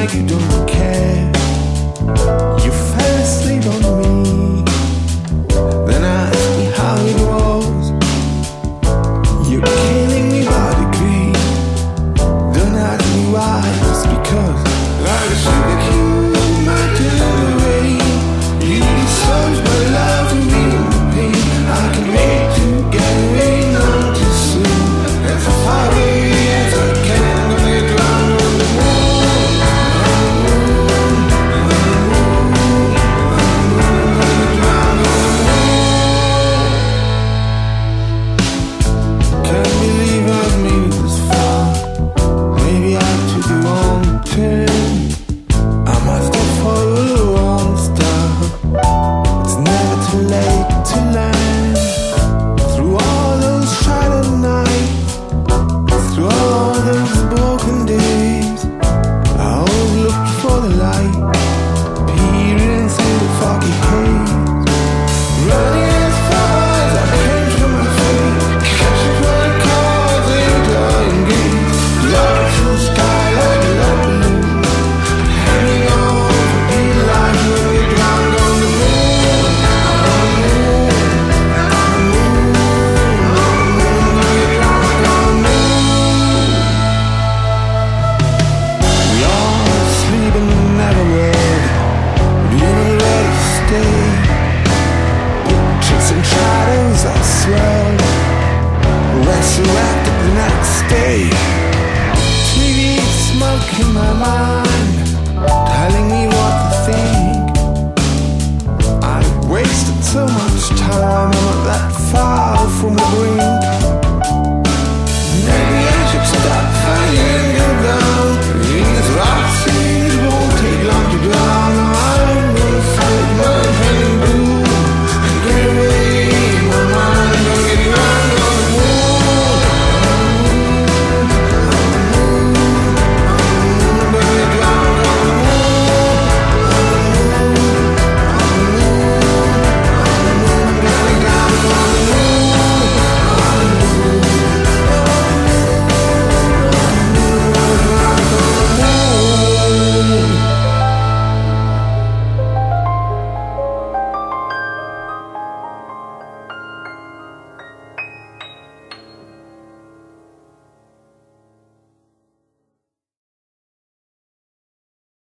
you don't care. You fell asleep on me, then asked me how it was. You're killing me by degree. Don't ask me why, just because. Like a sugar cube melting in the rain. You need so much love for me and the pain. I can wait to get away, not too soon. As far away as I can, I'm gonna drown on the moon. Can't believe I've made it this far. Maybe I took the wrong turn. I must have followed the wrong star. It's never too late to learn. Through all those shattered nights, through all those broken days, I always looked for the light, peering through the foggy haze. Running as far as I can from my fate, catching flying cars in dying gates. Love to the sky like a love balloon, hanging on for dear life when we drowned on the moon. We all sleep in the netherworld, but you're not ready to stay. Chasing shadows, I swell, resurrected the next day. TV smoke in my mind.